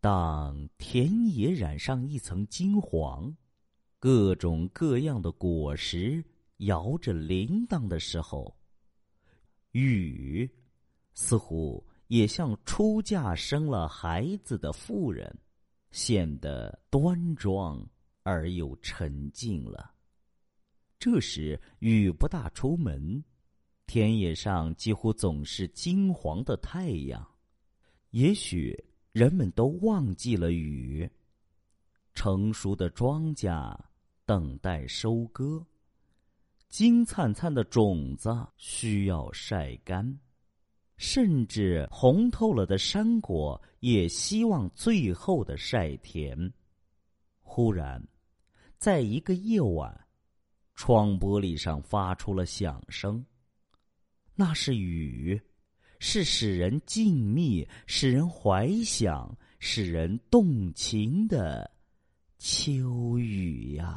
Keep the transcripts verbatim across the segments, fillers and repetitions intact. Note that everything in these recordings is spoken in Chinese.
当田野染上一层金黄，各种各样的果实摇着铃铛的时候，雨似乎也像出嫁生了孩子的妇人，显得端庄而又沉静了。这时雨不大出门，田野上几乎总是金黄的太阳。也许人们都忘记了雨，成熟的庄稼等待收割，金灿灿的种子需要晒干，甚至红透了的山果也希望最后的晒甜。忽然，在一个夜晚，窗玻璃上发出了响声，那是雨，是使人静谧、使人怀想、使人动情的秋雨呀。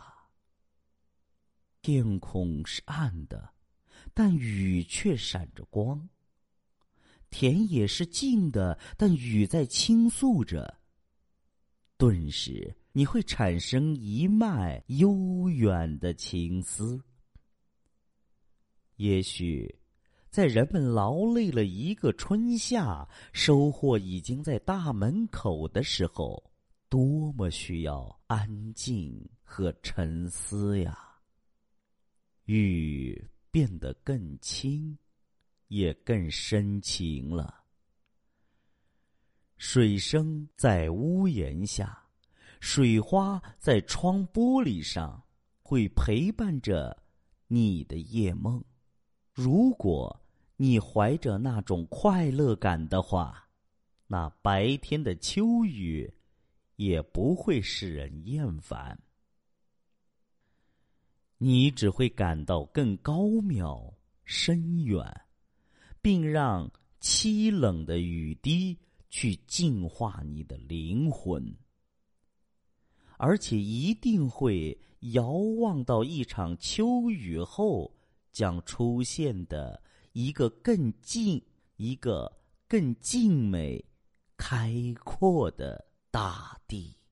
天空是暗的，但雨却闪着光；田野是静的，但雨在倾诉着。顿时你会产生一脉悠远的情思。也许在人们劳累了一个春夏，收获已经在大门口的时候，多么需要安静和沉思呀！雨变得更轻，也更深情了。水声在屋檐下，水花在窗玻璃上，会陪伴着你的夜梦。如果你怀着那种快乐感的话，那白天的秋雨也不会使人厌烦。你只会感到更高渺、深远，并让凄冷的雨滴去净化你的灵魂，而且一定会遥望到一场秋雨后将出现的一个更静、一个更静美、开阔的大地。